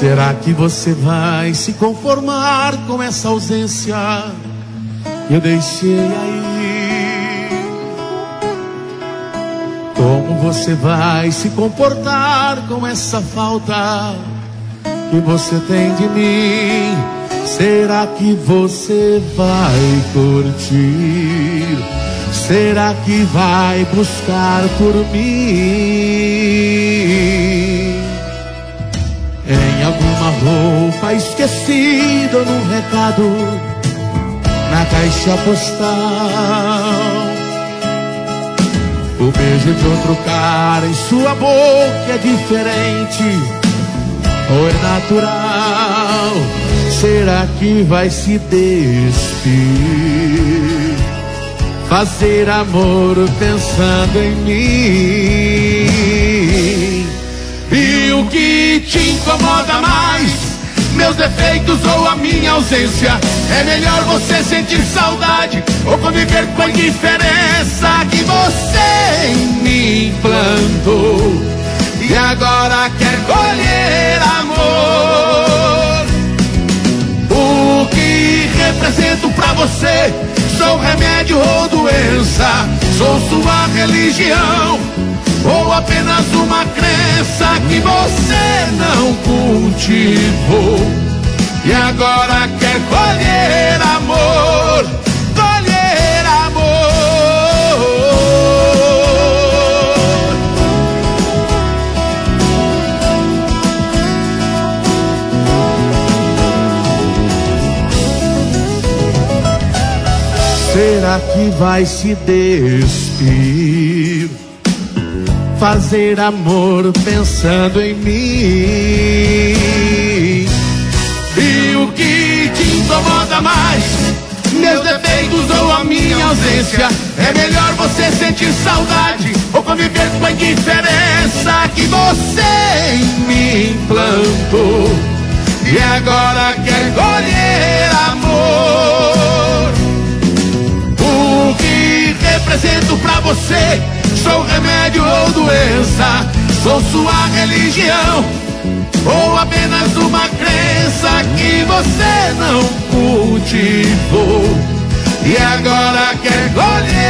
Será que você vai se conformar com essa ausência que eu deixei aí? Como você vai se comportar com essa falta que você tem de mim? Será que você vai curtir? Será que vai buscar por mim? Em alguma roupa esquecida ou num recado na caixa postal, o beijo de outro cara em sua boca é diferente ou é natural? Será que vai se despir, fazer amor pensando em mim? E o que te incomoda mais, meus defeitos ou a minha ausência? É melhor você sentir saudade ou conviver com a indiferença que você em mim plantou e agora quer colher amor? O que represento pra você? Sou remédio ou doença? Sou sua religião ou apenas uma crença que você não cultivou e agora quer colher amor, colher amor? Será que vai se despir, fazer amor pensando em mim? E o que te incomoda mais, meus defeitos ou a minha ausência? É melhor você sentir saudade ou conviver com a indiferença que você em mim plantou e agora quer colher amor? O que represento pra você? Sou remédio ou doença? Sou sua religião ou apenas uma crença que você não cultivou e agora quer colher